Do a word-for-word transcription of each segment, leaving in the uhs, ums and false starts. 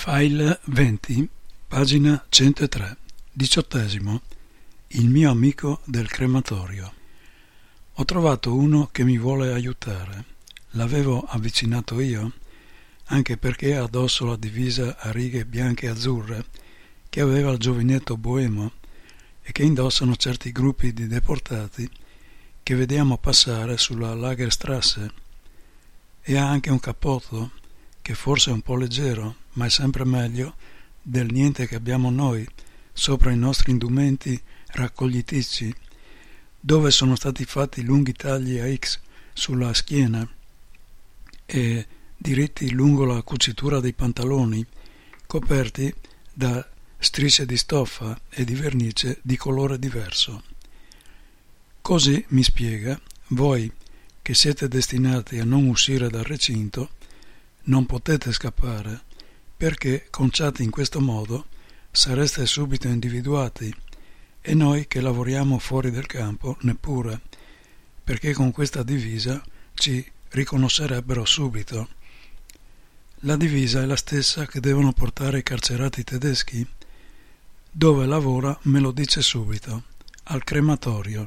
File venti, pagina centotré, diciottesimo. Il mio amico del crematorio. Ho trovato uno che mi vuole aiutare. L'avevo avvicinato io, anche perché ha addosso la divisa a righe bianche e azzurre che aveva il giovinetto boemo e che indossano certi gruppi di deportati che vediamo passare sulla Lagerstrasse, e ha anche un cappotto che forse è un po' leggero, ma è sempre meglio del niente che abbiamo noi sopra i nostri indumenti raccogliticci, dove sono stati fatti lunghi tagli a X sulla schiena e diritti lungo la cucitura dei pantaloni, coperti da strisce di stoffa e di vernice di colore diverso. Così, mi spiega, voi che siete destinati a non uscire dal recinto non potete scappare, perché conciati in questo modo sareste subito individuati, e noi che lavoriamo fuori del campo neppure, perché con questa divisa ci riconoscerebbero subito. La divisa è la stessa che devono portare i carcerati tedeschi. Dove lavora me lo dice subito, al crematorio.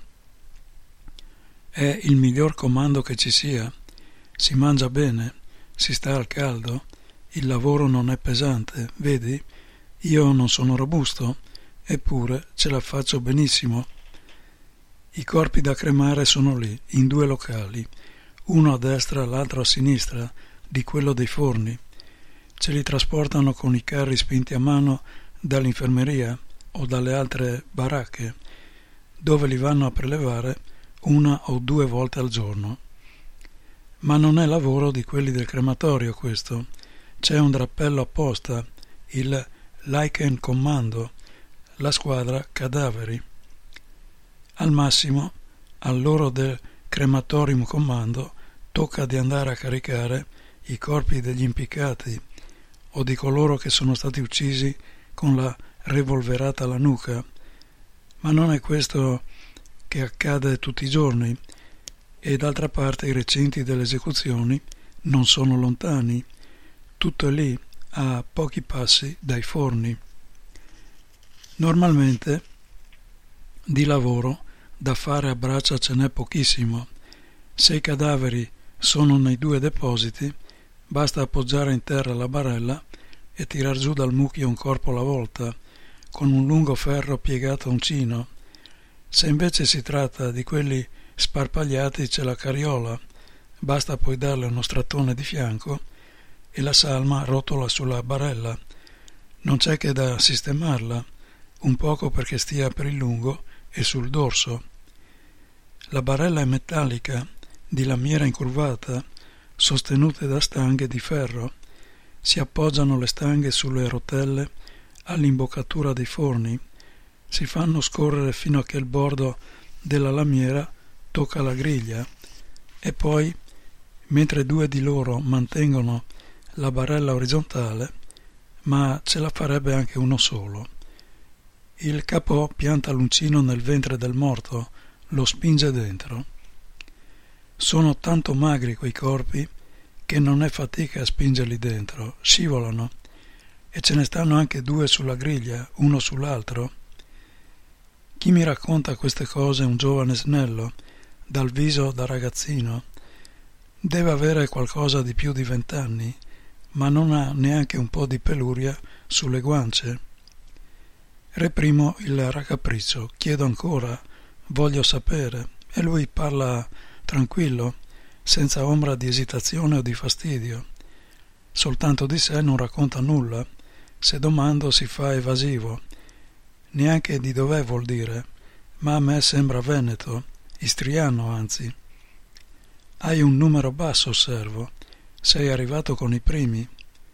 È il miglior comando che ci sia, si mangia bene, si sta al caldo, il lavoro non è pesante, vedi? Io non sono robusto, eppure ce la faccio benissimo. I corpi da cremare sono lì, in due locali, uno a destra e l'altro a sinistra di quello dei forni. Ce li trasportano con i carri spinti a mano dall'infermeria o dalle altre baracche, dove li vanno a prelevare una o due volte al giorno. Ma non è lavoro di quelli del crematorio questo. C'è un drappello apposta, il Leichenkommando, la squadra cadaveri. Al massimo, al loro del crematorium commando tocca di andare a caricare i corpi degli impiccati o di coloro che sono stati uccisi con la revolverata alla nuca. Ma non è questo che accade tutti i giorni, e d'altra parte i recinti delle esecuzioni non sono lontani, tutto è lì, a pochi passi dai forni. Normalmente di lavoro da fare a braccia ce n'è pochissimo. Se i cadaveri sono nei due depositi, basta appoggiare in terra la barella e tirar giù dal mucchio un corpo alla volta, con un lungo ferro piegato a uncino. Se invece si tratta di quelli sparpagliati c'è la carriola, basta poi darle uno strattone di fianco e la salma rotola sulla barella. Non c'è che da sistemarla, un poco perché stia per il lungo e sul dorso. La barella è metallica, di lamiera incurvata, sostenute da stanghe di ferro. Si appoggiano le stanghe sulle rotelle all'imboccatura dei forni, si fanno scorrere fino a che il bordo della lamiera tocca la griglia, e poi, mentre due di loro mantengono la barella orizzontale, ma ce la farebbe anche uno solo, il capò pianta l'uncino nel ventre del morto, lo spinge dentro. Sono tanto magri quei corpi che non è fatica a spingerli dentro, scivolano, e ce ne stanno anche due sulla griglia, uno sull'altro. Chi mi racconta queste cose è un giovane snello, dal viso da ragazzino. Deve avere qualcosa di più di vent'anni, ma non ha neanche un po' di peluria sulle guance. Reprimo il raccapriccio, chiedo ancora, voglio sapere, e lui parla tranquillo, senza ombra di esitazione o di fastidio. Soltanto di sé non racconta nulla, se domando si fa evasivo. Neanche di dov'è vuol dire, ma a me sembra veneto, istriano anzi. Hai un numero basso, osservo. Sei arrivato con i primi.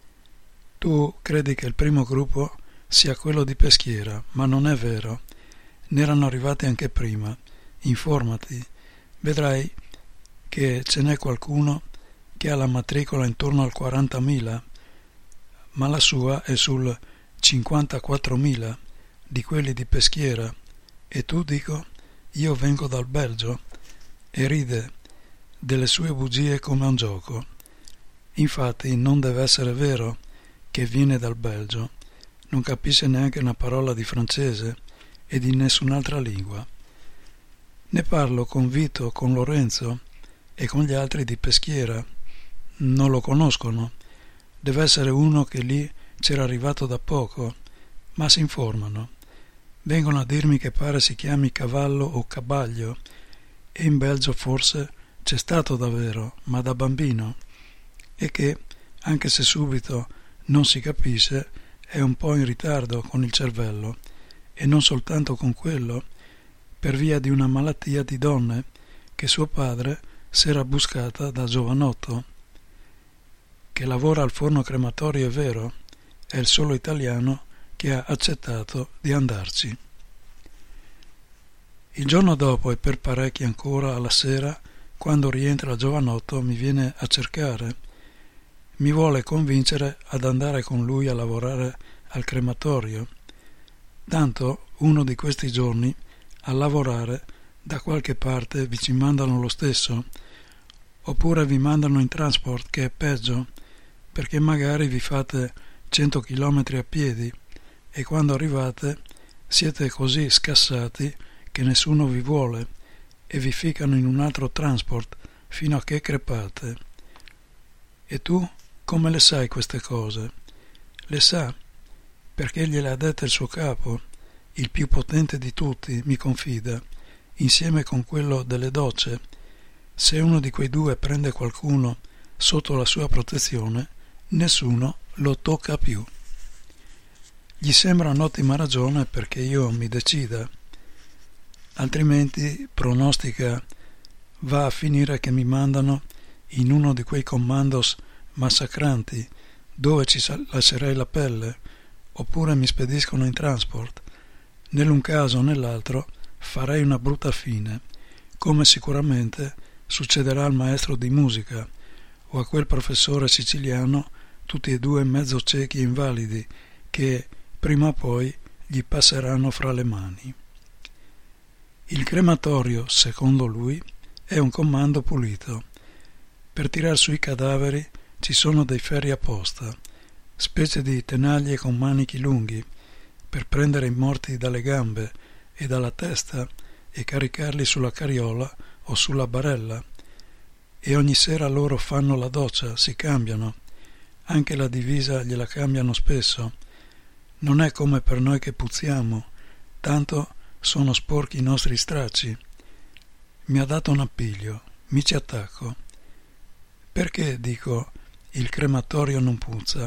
Tu credi che il primo gruppo sia quello di Peschiera, ma non è vero. N'erano arrivati anche prima. Informati. Vedrai che ce n'è qualcuno che ha la matricola intorno al quarantamila, ma la sua è sul cinquantaquattromila di quelli di Peschiera. E tu, dico, io vengo dal Belgio, e ride delle sue bugie come a un gioco. Infatti non deve essere vero che viene dal Belgio, non capisce neanche una parola di francese e di nessun'altra lingua. Ne parlo con Vito, con Lorenzo e con gli altri di Peschiera. Non lo conoscono. Deve essere uno che lì c'era arrivato da poco, ma si informano. Vengono a dirmi che pare si chiami Cavallo o Cabaglio, e in Belgio forse c'è stato davvero, ma da bambino, e che, anche se subito non si capisce, è un po' in ritardo con il cervello, e non soltanto con quello, per via di una malattia di donne che suo padre s'era buscata da giovanotto. Che lavora al forno crematorio è vero, è il solo italiano che ha accettato di andarci. Il giorno dopo e per parecchi ancora alla sera, quando rientra giovanotto, mi viene a cercare. Mi vuole convincere ad andare con lui a lavorare al crematorio. Tanto uno di questi giorni a lavorare da qualche parte vi ci mandano lo stesso, oppure vi mandano in transport, che è peggio, perché magari vi fate cento chilometri a piedi e quando arrivate siete così scassati che nessuno vi vuole e vi ficcano in un altro transport fino a che crepate. E tu come le sai queste cose? Le sa perché gliele ha dette il suo capo, il più potente di tutti, mi confida, insieme con quello delle docce. Se uno di quei due prende qualcuno sotto la sua protezione, nessuno lo tocca più. Gli sembra un'ottima ragione perché io mi decida, altrimenti, pronostica, va a finire che mi mandano in uno di quei commandos massacranti dove ci lascerei la pelle, oppure mi spediscono in transport. Nell'un caso o nell'altro farei una brutta fine, come sicuramente succederà al maestro di musica o a quel professore siciliano, tutti e due mezzo ciechi e invalidi, che prima o poi gli passeranno fra le mani. Il crematorio, secondo lui, è un comando pulito. Per tirar sui cadaveri ci sono dei ferri apposta, specie di tenaglie con manichi lunghi, per prendere i morti dalle gambe e dalla testa e caricarli sulla carriola o sulla barella. E ogni sera loro fanno la doccia, si cambiano. Anche la divisa gliela cambiano spesso. Non è come per noi che puzziamo, tanto sono sporchi i nostri stracci. Mi ha dato un appiglio, mi ci attacco. Perché, dico, il crematorio non puzza?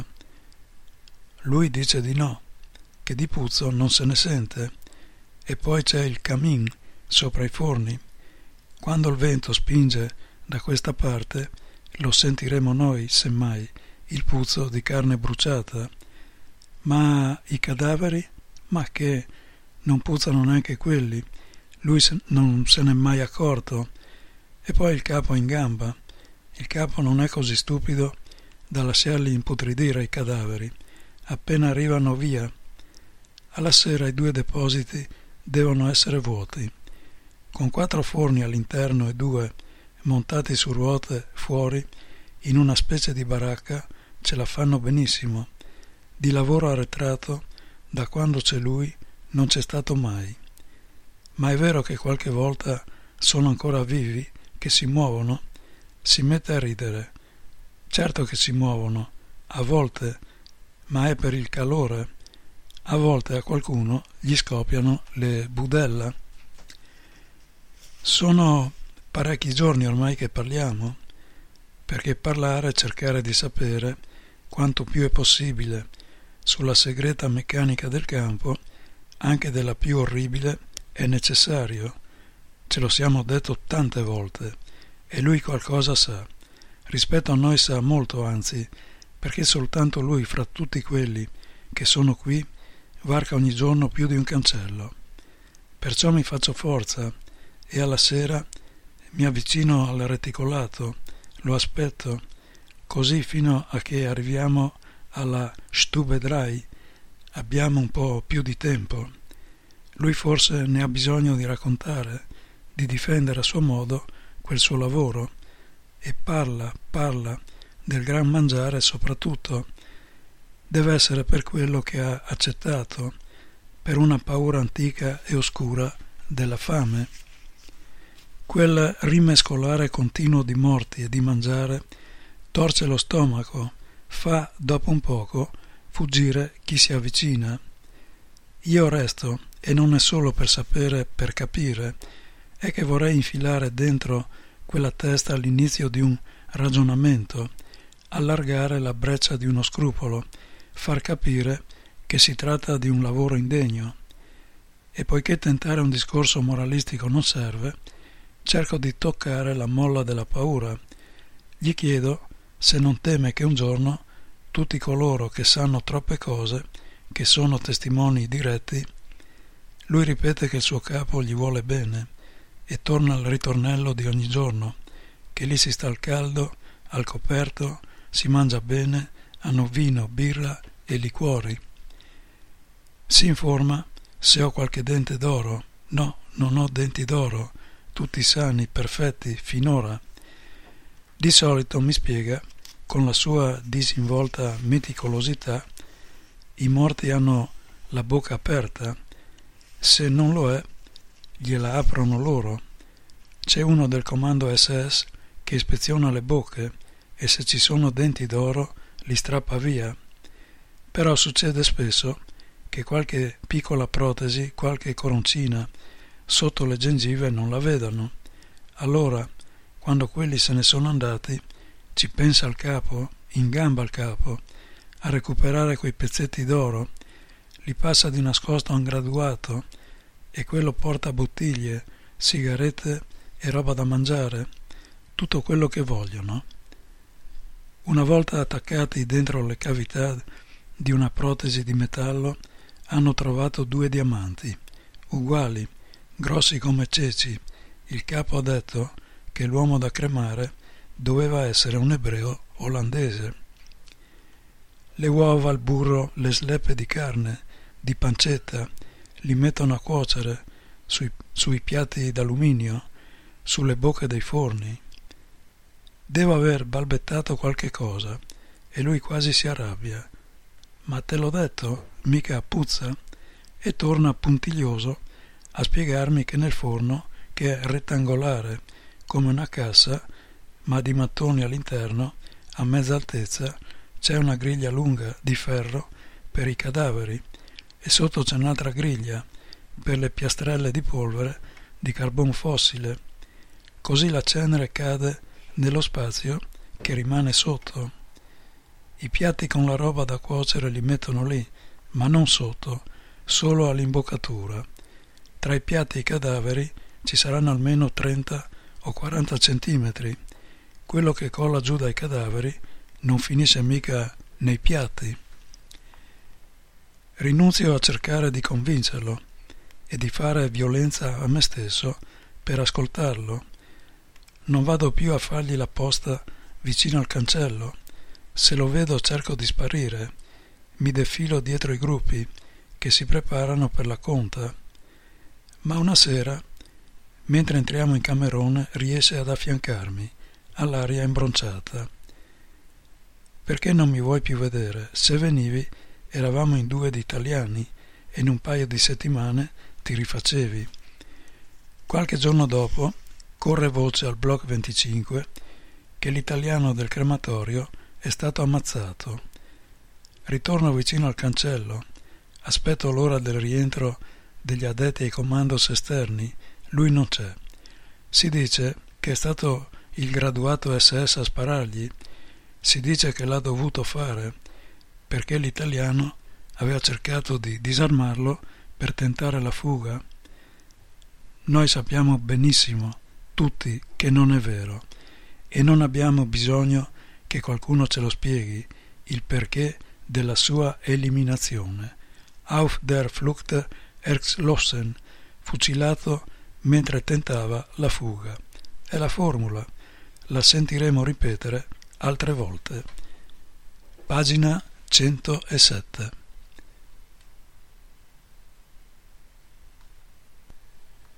Lui dice di no, che di puzzo non se ne sente. E poi c'è il camin sopra i forni. Quando il vento spinge da questa parte, lo sentiremo noi, semmai, il puzzo di carne bruciata. Ma i cadaveri? Ma che non puzzano neanche quelli. Lui se, non se n'è mai accorto. E poi il capo in gamba. Il capo non è così stupido da lasciarli imputridire i cadaveri. Appena arrivano via. Alla sera i due depositi devono essere vuoti. Con quattro forni all'interno e due montati su ruote fuori, in una specie di baracca, ce la fanno benissimo. Di lavoro arretrato, da quando c'è lui, non c'è stato mai. Ma è vero che qualche volta sono ancora vivi, che si muovono? Si mette a ridere. Certo che si muovono, a volte, ma è per il calore. A volte a qualcuno gli scoppiano le budella. Sono parecchi giorni ormai che parliamo, perché parlare è cercare di sapere quanto più è possibile sulla segreta meccanica del campo, anche della più orribile, è necessario. Ce lo siamo detto tante volte, e lui qualcosa sa. Rispetto a noi sa molto, anzi, perché soltanto lui fra tutti quelli che sono qui varca ogni giorno più di un cancello. Perciò mi faccio forza e alla sera mi avvicino al reticolato, lo aspetto, così fino a che arriviamo alla Stube drei, abbiamo un po' più di tempo. Lui forse ne ha bisogno di raccontare, di difendere a suo modo quel suo lavoro, e parla, parla del gran mangiare soprattutto, deve essere per quello che ha accettato, per una paura antica e oscura della fame. Quel rimescolare continuo di morti e di mangiare torce lo stomaco, fa dopo un poco fuggire chi si avvicina. Io resto, e non è solo per sapere, per capire, è che vorrei infilare dentro quella testa all'inizio di un ragionamento, allargare la breccia di uno scrupolo, far capire che si tratta di un lavoro indegno. E poiché tentare un discorso moralistico non serve, cerco di toccare la molla della paura. Gli chiedo se non teme che un giorno tutti coloro che sanno troppe cose, che sono testimoni diretti, lui ripete che il suo capo gli vuole bene e torna al ritornello di ogni giorno, che lì si sta al caldo, al coperto, si mangia bene, hanno vino, birra e liquori. Si informa se ho qualche dente d'oro. No, non ho denti d'oro, tutti sani, perfetti, finora. Di solito mi spiega, con la sua disinvolta meticolosità, i morti hanno la bocca aperta, se non lo è, gliela aprono loro. C'è uno del comando S S che ispeziona le bocche e se ci sono denti d'oro li strappa via. Però succede spesso che qualche piccola protesi, qualche coroncina sotto le gengive non la vedano. Allora, quando quelli se ne sono andati, ci pensa il capo, in gamba al capo, a recuperare quei pezzetti d'oro, li passa di nascosto a un graduato e quello porta bottiglie, sigarette e roba da mangiare, tutto quello che vogliono. Una volta attaccati dentro le cavità di una protesi di metallo, hanno trovato due diamanti, uguali, grossi come ceci. Il capo ha detto che l'uomo da cremare doveva essere un ebreo olandese. Le uova, il burro, le sleppe di carne, di pancetta, li mettono a cuocere sui, sui piatti d'alluminio, sulle bocche dei forni. Devo aver balbettato qualche cosa e lui quasi si arrabbia. Ma te l'ho detto, mica puzza? E torna puntiglioso a spiegarmi che nel forno, che è rettangolare come una cassa, ma di mattoni all'interno, a mezza altezza, c'è una griglia lunga di ferro per i cadaveri e sotto c'è un'altra griglia per le piastrelle di polvere di carbon fossile. Così la cenere cade nello spazio che rimane sotto. I piatti con la roba da cuocere li mettono lì, ma non sotto, solo all'imboccatura. Tra i piatti e i cadaveri ci saranno almeno trenta o quaranta centimetri. Quello che cola giù dai cadaveri non finisce mica nei piatti. Rinunzio a cercare di convincerlo e di fare violenza a me stesso per ascoltarlo. Non vado più a fargli la posta vicino al cancello. Se lo vedo cerco di sparire. Mi defilo dietro i gruppi che si preparano per la conta. Ma una sera, mentre entriamo in camerone, riesce ad affiancarmi, all'aria imbronciata. Perché non mi vuoi più vedere? Se venivi, eravamo in due di italiani e in un paio di settimane ti rifacevi. Qualche giorno dopo corre voce al Block venticinque che l'italiano del crematorio è stato ammazzato. Ritorno vicino al cancello, aspetto l'ora del rientro degli addetti ai commandos esterni, lui non c'è. Si dice che è stato il graduato S S a sparargli, si dice che l'ha dovuto fare perché l'italiano aveva cercato di disarmarlo per tentare la fuga. Noi sappiamo benissimo, tutti, che non è vero e non abbiamo bisogno che qualcuno ce lo spieghi il perché della sua eliminazione. Auf der Flucht erschlossen, fucilato mentre tentava la fuga. È la formula, la sentiremo ripetere altre volte. Pagina centosette.